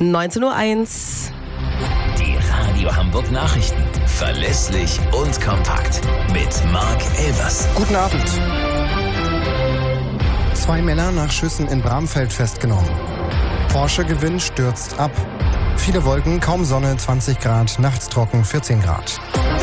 19:01 Uhr. Die Radio Hamburg Nachrichten. Verlässlich und kompakt. Mit Marc Elvers. Guten Abend. 2 Männer nach Schüssen in Bramfeld festgenommen. Porsche-Gewinn stürzt ab. Viele Wolken, kaum Sonne, 20 Grad, nachts trocken, 14 Grad.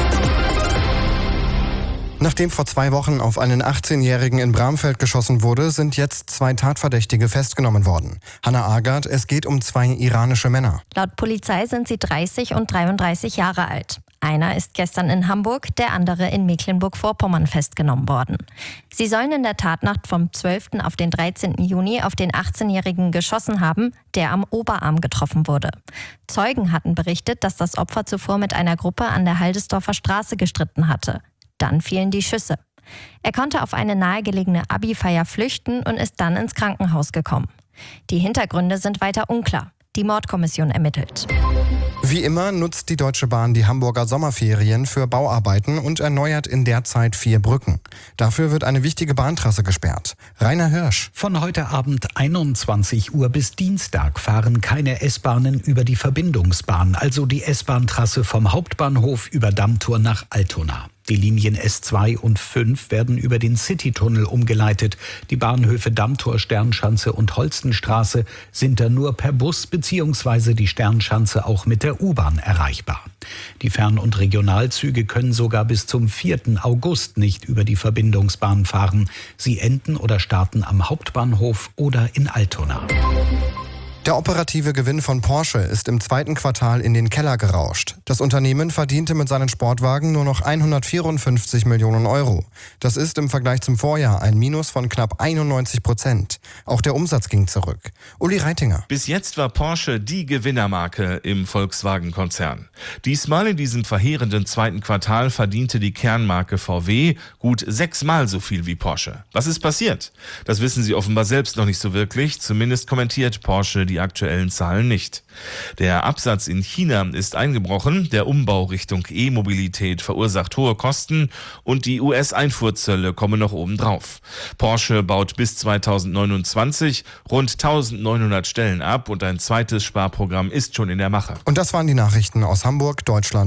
Nachdem vor 2 Wochen auf einen 18-Jährigen in Bramfeld geschossen wurde, sind jetzt 2 Tatverdächtige festgenommen worden. Hanna Agard, es geht um 2 iranische Männer. Laut Polizei sind sie 30 und 33 Jahre alt. Einer ist gestern in Hamburg, der andere in Mecklenburg-Vorpommern festgenommen worden. Sie sollen in der Tatnacht vom 12. auf den 13. Juni auf den 18-Jährigen geschossen haben, der am Oberarm getroffen wurde. Zeugen hatten berichtet, dass das Opfer zuvor mit einer Gruppe an der Haldesdorfer Straße gestritten hatte. Dann fielen die Schüsse. Er konnte auf eine nahegelegene Abi-Feier flüchten und ist dann ins Krankenhaus gekommen. Die Hintergründe sind weiter unklar. Die Mordkommission ermittelt. Wie immer nutzt die Deutsche Bahn die Hamburger Sommerferien für Bauarbeiten und erneuert in der Zeit 4 Brücken. Dafür wird eine wichtige Bahntrasse gesperrt. Rainer Hirsch. Von heute Abend 21 Uhr bis Dienstag fahren keine S-Bahnen über die Verbindungsbahn, also die S-Bahn-Trasse vom Hauptbahnhof über Dammtor nach Altona. Die Linien S2 und 5 werden über den Citytunnel umgeleitet. Die Bahnhöfe Dammtor, Sternschanze und Holstenstraße sind dann nur per Bus bzw. die Sternschanze auch mit der U-Bahn erreichbar. Die Fern- und Regionalzüge können sogar bis zum 4. August nicht über die Verbindungsbahn fahren. Sie enden oder starten am Hauptbahnhof oder in Altona. Der operative Gewinn von Porsche ist im 2. Quartal in den Keller gerauscht. Das Unternehmen verdiente mit seinen Sportwagen nur noch 154 Millionen Euro. Das ist im Vergleich zum Vorjahr ein Minus von knapp 91%. Auch der Umsatz ging zurück. Uli Reitinger. Bis jetzt war Porsche die Gewinnermarke im Volkswagen-Konzern. Diesmal in diesem verheerenden 2. Quartal verdiente die Kernmarke VW gut 6-mal so viel wie Porsche. Was ist passiert? Das wissen sie offenbar selbst noch nicht so wirklich. Zumindest kommentiert Porsche die aktuellen Zahlen nicht. Der Absatz in China ist eingebrochen, der Umbau Richtung E-Mobilität verursacht hohe Kosten und die US-Einfuhrzölle kommen noch obendrauf. Porsche baut bis 2029 rund 1900 Stellen ab und ein zweites Sparprogramm ist schon in der Mache. Und das waren die Nachrichten aus Hamburg, Deutschland.